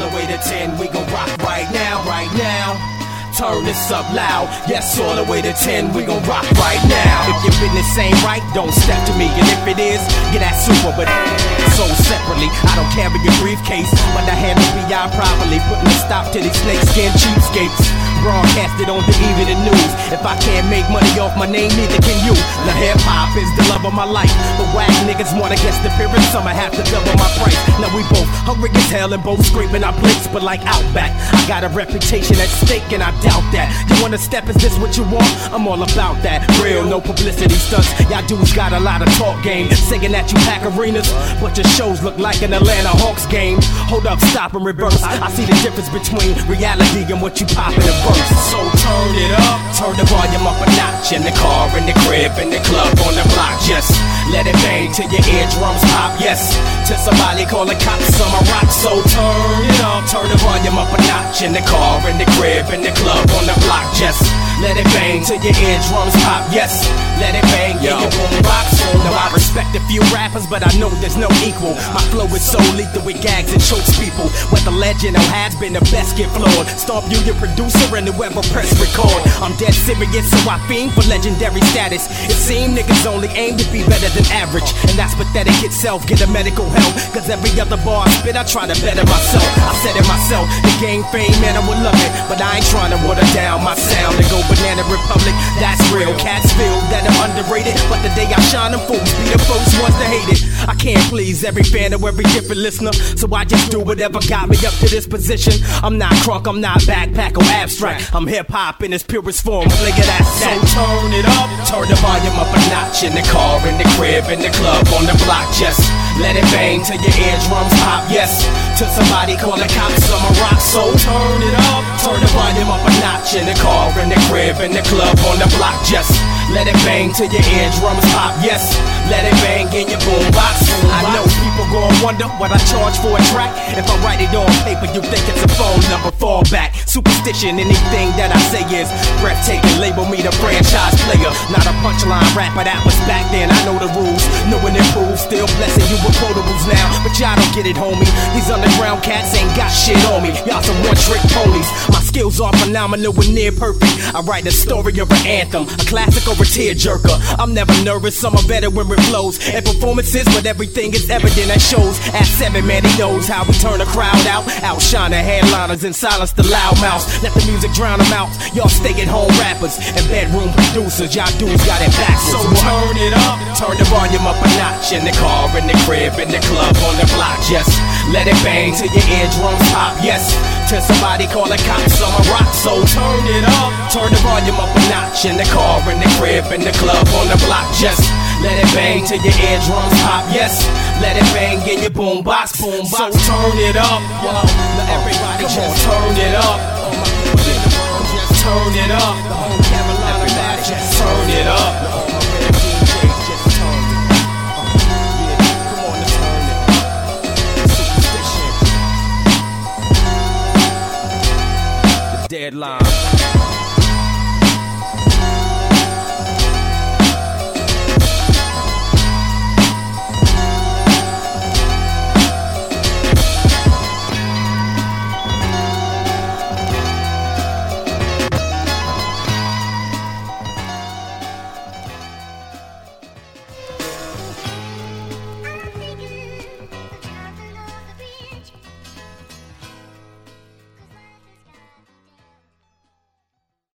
the way to 10, we gon' rock right now, right now. Turn this up loud, yes, all the way to 10, we gon' rock right now. If your business ain't right, don't step to me, and if it is, get that super, but sold separately. I don't carry your briefcase, but I handle BI properly, putting a stop to these snakeskin cheapskates. Broadcasted on the evening news. If I can't make money off my name, neither can you. Now hip-hop is the love of my life, but whack niggas wanna guess the appearance, I'ma have to double my price. Now we both hungry as hell and both scraping our plates, but like Outback, I got a reputation at stake and I doubt that. You wanna step, is this what you want? I'm all about that. Real, no publicity stunts. Y'all dudes got a lot of talk game, saying that you pack arenas, but your shows look like an Atlanta Hawks game. Hold up, stop and reverse. I see the difference between reality and what you pop in a verse. So turn it up, turn the volume up a notch. In the car, in the crib, in the club, on the block, just let it bang till your eardrums pop, yes. Till somebody call the cops on my rock. So turn it up, turn the volume up a notch. In the car, in the crib, in the club, on the block, just let it bang till your eardrums pop, yes. Let it bang, yeah, your boom box. Now I respect a few rappers, but I know there's no equal. My flow is so lethal, it gags and chokes people. Whether legend or has been, the best get flawed. Stomp you, your producer, and whoever press record. I'm dead serious, so I fiend for legendary status. It seems niggas only aim to be better than average, and that's pathetic itself. Get a medical help, cause every other bar I spit, I try to better myself. I said it myself, the game fame, man, I would love it, but I ain't trying to water down my sound and go banana republic. That's real, cats feel that I'm underrated, but the day I shine, them fools be the first ones to hate it. I can't please every fan or every different listener, so I just do whatever got me up to this position. I'm not crunk, I'm not backpack or abstract. I'm hip-hop in its purest form, flick it at that. So turn it up, turn the volume up a notch. In the car, in the crib, in the club, on the block, just let it bang till your eardrums pop, yes. Till somebody call the cops on my rock. So turn it up, turn the volume up a notch. In the car, in the crib, in the club, on the block, just let it bang till your eardrums pop, yes. Let it bang in your boombox. I know people gon' wonder what I charge for a track. If I write it on paper, you think it's a phone number. Fall back, superstition, anything that I say is breathtaking. Label me the franchise player, not a punchline rapper. That was back then, I know the rules, knowing it proves. Still blessing you with quotables now, but y'all don't get it, homie. These underground cats ain't got shit on me. Y'all some one-trick ponies. My skills are phenomenal and near perfect. I write a story of an anthem, a classic or a tearjerker. I'm never nervous, I'm a veteran with flows and performances, but everything is evident at shows. At 7, man, he knows how we turn a crowd out. Outshine the headliners and silence the loudmouths. Let the music drown them out. Y'all stay-at-home rappers and bedroom producers, y'all dudes got it back. So turn it up, turn the volume up a notch. In the car, in the crib, in the club, on the block, just let it bang till your eardrums pop, yes. Till somebody call the cops on my rock. So turn it up, turn the volume up a notch. In the car, in the crib, in the club, on the block, just let it bang till your eardrums pop, yes. Let it bang in your boombox, boombox. So turn it up, yo. Now everybody just turn it up. Just turn it up. The whole Carolina everybody just turn it up. Deadline.